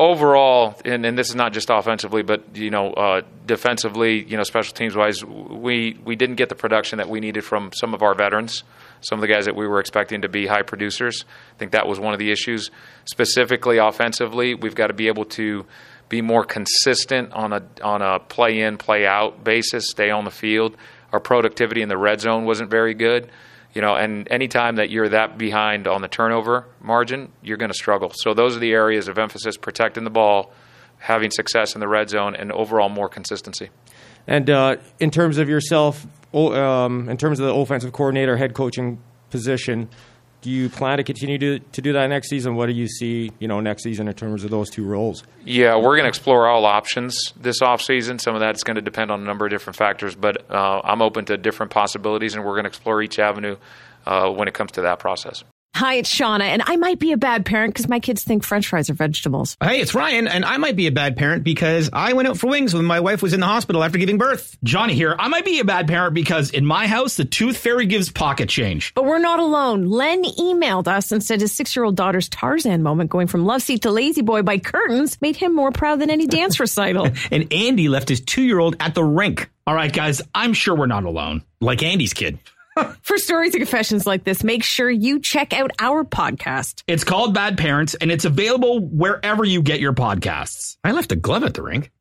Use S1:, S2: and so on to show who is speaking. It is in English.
S1: overall, and this is not just offensively, but defensively, special teams wise, we didn't get the production that we needed from some of our veterans, some of the guys that we were expecting to be high producers. I think that was one of the issues. Specifically, offensively, we've got to be able to be more consistent on a play in, play out basis, stay on the field. Our productivity in the red zone wasn't very good. And anytime that you're that behind on the turnover margin, you're going to struggle. So those are the areas of emphasis: protecting the ball, having success in the red zone, and overall more consistency. And
S2: in terms of yourself, in terms of the offensive coordinator, head coaching position, do you plan to continue to do that next season? What do you see, next season in terms of those two roles?
S1: Yeah, we're going to explore all options this offseason. Some of that's going to depend on a number of different factors, but I'm open to different possibilities, and we're going to explore each avenue when it comes to that process.
S3: Hi, it's Shauna, and I might be a bad parent because my kids think French fries are vegetables.
S4: Hey, it's Ryan, and I might be a bad parent because I went out for wings when my wife was in the hospital after giving birth.
S5: Johnny here. I might be a bad parent because in my house, the tooth fairy gives pocket change.
S3: But we're not alone. Len emailed us and said his 6-year-old daughter's Tarzan moment going from love seat to lazy boy by curtains made him more proud than any dance recital.
S4: And Andy left his 2-year-old at the rink.
S5: All right, guys, I'm sure we're not alone.
S4: Like Andy's kid.
S3: For stories and confessions like this, make sure you check out our podcast.
S5: It's called Bad Parents, and it's available wherever you get your podcasts.
S4: I left a glove at the rink.